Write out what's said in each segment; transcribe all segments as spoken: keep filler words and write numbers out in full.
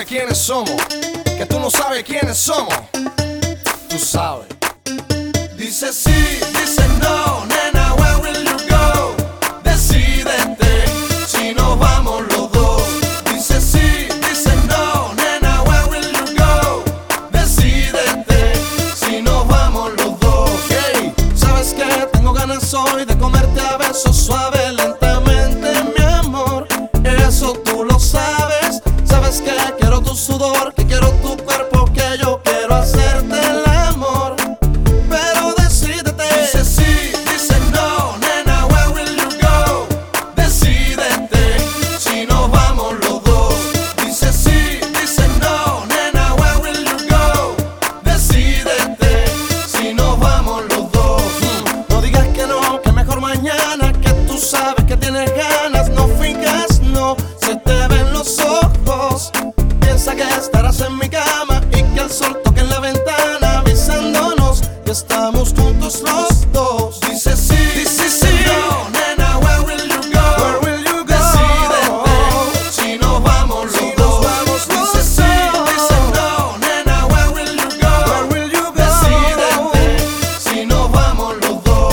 quiénes somos, que tú no sabes quiénes somos. Tú sabes. Dice sí, dice no, nena, where will you go? Decídete, si nos vamos los dos. Dice sí, dice no, nena, where will you go? Decídete, si nos vamos los dos. Hey, ¿sabes qué? Tengo ganas hoy de comerte a besos suave, lentamente, mi amor. Eso tú lo sabes. ¿Sabes qué? Quiero tu sudor, que quiero tu cuerpo, que yo quiero hacerte el amor. Pero decídete. Dice sí, dice no, nena, where will you go? Decídete, si nos vamos los dos. Dice sí, dice no, nena, where will you go? Decídete, si nos vamos los dos. mm. No digas que no, que mejor mañana, que tú sabes que tienes ganas. No fingas, no, se te ven los ojos. Piensa que estarás en mi cama y que el sol toque en la ventana avisándonos que estamos juntos los dos. Dice sí, dice sí, no, nena, where will you go? Where will you go? Decídete, si nos vamos los si dos. Vamos los dice sí, dice no, nena, where will you go? Where will you go? Decídete, si nos vamos los dos.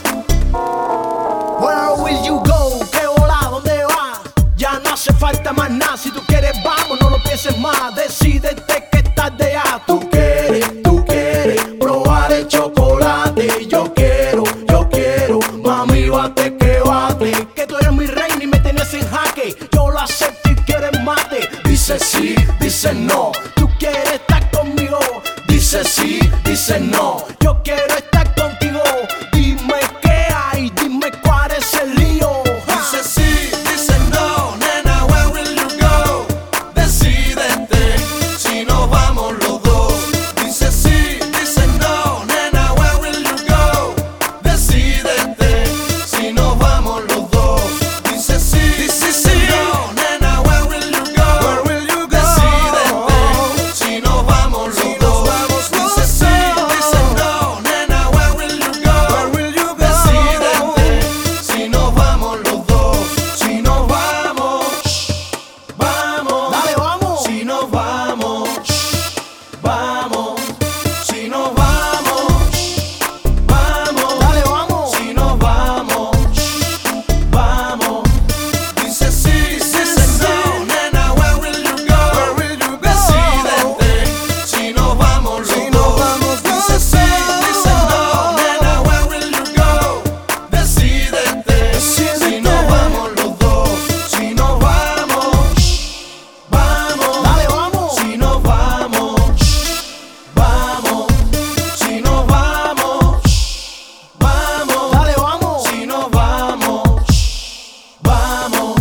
Where will you go? ¿Qué hola? ¿Dónde va? Ya no hace falta más nada. Si tú quieres, vamos, no lo pienses más. Decídete que estás de ya. Tú quieres, tú quieres probar el chocolate. Yo quiero, yo quiero, mami, bate que bate. Que tú eres mi reina y me tienes en jaque. Yo lo acepto y quieres mate. Dice sí, dice no. Tú quieres estar conmigo. Dice sí, dice no. Yo quiero estar contigo. Dime qué hay, dime cuál es el lío. Dice sí, dice no, nena, where will you go? Decídete, si nos vamos los dos. Dice sí, dice no, nena, where will you go? Decídete, si nos vamos los dos. Dice sí, dice sí, no, nena, where will you go? Where will you go? Decídete, si nos vamos los dos. Dice sí, dice no, nena, where will you go? Where will you go? Decídete, si nos vamos los dos. Si nos vamos, vamos. Dale, vamos. Si nos vamos, vamos. Si nos vamos, vamos. Dale, vamos. Si nos vamos, vamos. Dice sí, dice no, nena, where will you go? Where will you go? Decídete, si nos vamos los dos. Dice sí, dice no, nena, where will you go? Decídete, si nos vamos los dos. Si nos vamos, vamos. Dale, vamos. Si nos vamos, vamos. Si nos vamos, vamos. Dale, vamos. Si nos vamos, vamos.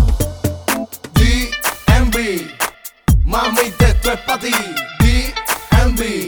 D M V, mami, esto es pa' ti. D M V.